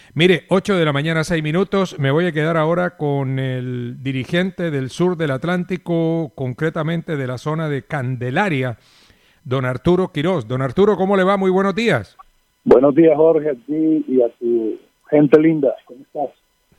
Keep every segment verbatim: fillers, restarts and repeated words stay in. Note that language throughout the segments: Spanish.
Mire, ocho de la mañana, seis minutos. Me voy a quedar ahora con el dirigente del sur del Atlántico, concretamente de la zona de Candelaria, don Arturo Quirós. Don Arturo, ¿cómo le va? Muy buenos días. Buenos días, Jorge, a ti y a tu gente linda. ¿Cómo estás?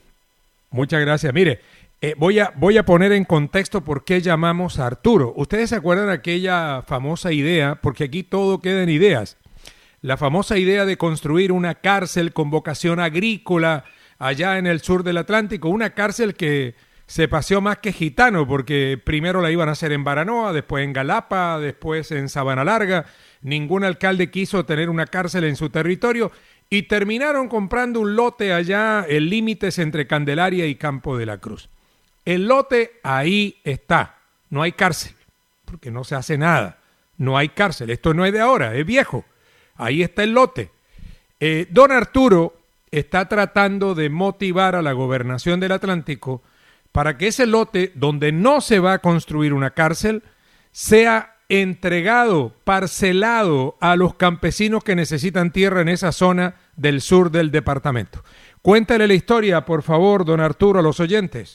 Muchas gracias. Mire, eh, voy, a, voy a poner en contexto por qué llamamos a Arturo. ¿Ustedes se acuerdan de aquella famosa idea? Porque aquí todo queda en ideas. La famosa idea de construir una cárcel con vocación agrícola allá en el sur del Atlántico, una cárcel que se paseó más que gitano, porque primero la iban a hacer en Baranoa, después en Galapa, después en Sabana Larga. Ningún alcalde quiso tener una cárcel en su territorio y terminaron comprando un lote allá en límites entre Candelaria y Campo de la Cruz. El lote ahí está, no hay cárcel, porque no se hace nada, no hay cárcel, esto no es de ahora, es viejo. Ahí está el lote. Eh, don Arturo está tratando de motivar a la gobernación del Atlántico para que ese lote, donde no se va a construir una cárcel, sea entregado, parcelado a los campesinos que necesitan tierra en esa zona del sur del departamento. Cuéntale la historia, por favor, don Arturo, a los oyentes.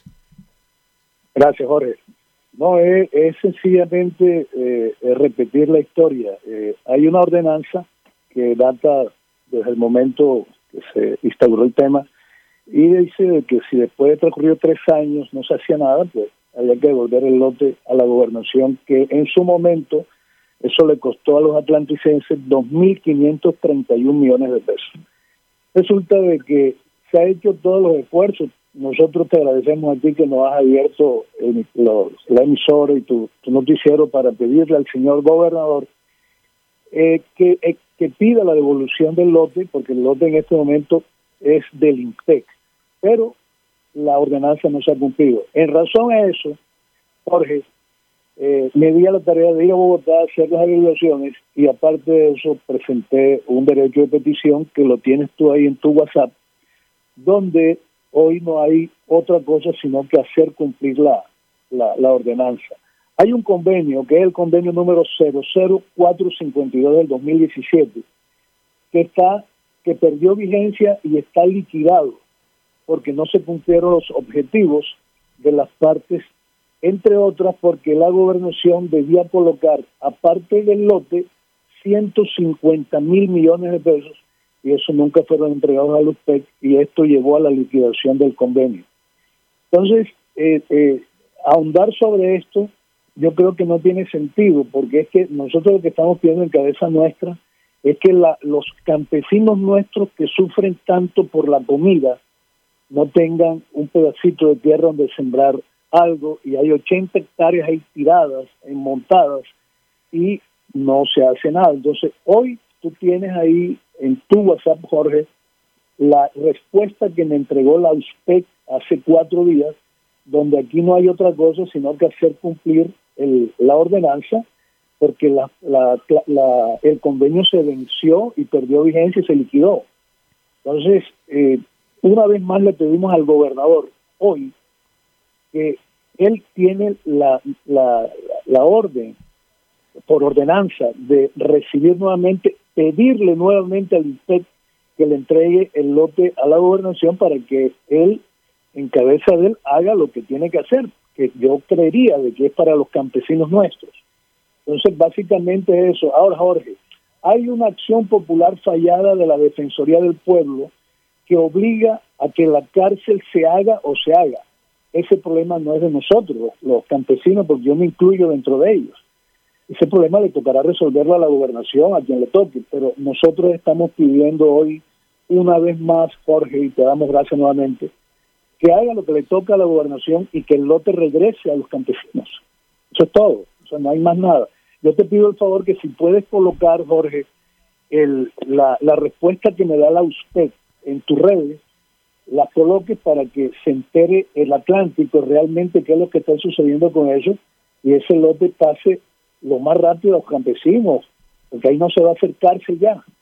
Gracias, Jorge. No, es, es sencillamente eh, es repetir la historia. Eh, hay una ordenanza que data desde el momento que se instauró el tema, y dice que si después de transcurrido tres años no se hacía nada, pues había que devolver el lote a la gobernación, que en su momento eso le costó a los atlanticenses dos mil quinientos treinta y un millones de pesos. Resulta de que se ha hecho todos los esfuerzos. Nosotros te agradecemos a ti que nos has abierto el, lo, la emisora y tu, tu noticiero para pedirle al señor gobernador eh, que, eh, que pida la devolución del lote, porque el lote en este momento es del INPEC, pero la ordenanza no se ha cumplido. En razón a eso, Jorge, eh, me di a la tarea de ir a Bogotá a hacer las averiguaciones, y aparte de eso presenté un derecho de petición que lo tienes tú ahí en tu WhatsApp, donde hoy no hay otra cosa sino que hacer cumplir la, la, la ordenanza. Hay un convenio, que es el convenio número cero cero cuatro cincuenta y dos del dos mil diecisiete, que está que perdió vigencia y está liquidado porque no se cumplieron los objetivos de las partes, entre otras porque la gobernación debía colocar, aparte del lote, ciento cincuenta mil millones de pesos, y eso nunca fueron entregados a los P E C, y esto llevó a la liquidación del convenio. Entonces, eh, eh, ahondar sobre esto, yo creo que no tiene sentido, porque es que nosotros lo que estamos pidiendo en cabeza nuestra es que la, los campesinos nuestros que sufren tanto por la comida no tengan un pedacito de tierra donde sembrar algo, y hay ochenta hectáreas ahí tiradas, montadas, y no se hace nada. Entonces, hoy tú tienes ahí en tu WhatsApp, Jorge, la respuesta que me entregó la U S P E C hace cuatro días, donde aquí no hay otra cosa sino que hacer cumplir el, la ordenanza, porque la, la, la, el convenio se venció y perdió vigencia y se liquidó. Entonces, eh, una vez más le pedimos al gobernador hoy que él tiene la, la, la orden, por ordenanza, de recibir nuevamente, pedirle nuevamente al I N P E C que le entregue el lote a la gobernación para que él, en cabeza de él, haga lo que tiene que hacer, que yo creería de que es para los campesinos nuestros. Entonces, básicamente eso. Ahora, Jorge, hay una acción popular fallada de la Defensoría del Pueblo que obliga a que la cárcel se haga o se haga. Ese problema no es de nosotros, los campesinos, porque yo me incluyo dentro de ellos. Ese problema le tocará resolverlo a la gobernación, a quien le toque, pero nosotros estamos pidiendo hoy, una vez más, Jorge, y te damos gracias nuevamente, que haga lo que le toca a la gobernación y que el lote regrese a los campesinos. Eso es todo, o sea, no hay más nada. Yo te pido el favor que si puedes colocar, Jorge, el, la, la respuesta que me da la U S P E C en tus redes, la coloques para que se entere el Atlántico realmente qué es lo que está sucediendo con ellos, y ese lote pase lo más rápido a los campesinos, porque ahí no se va a hacer cárcel ya.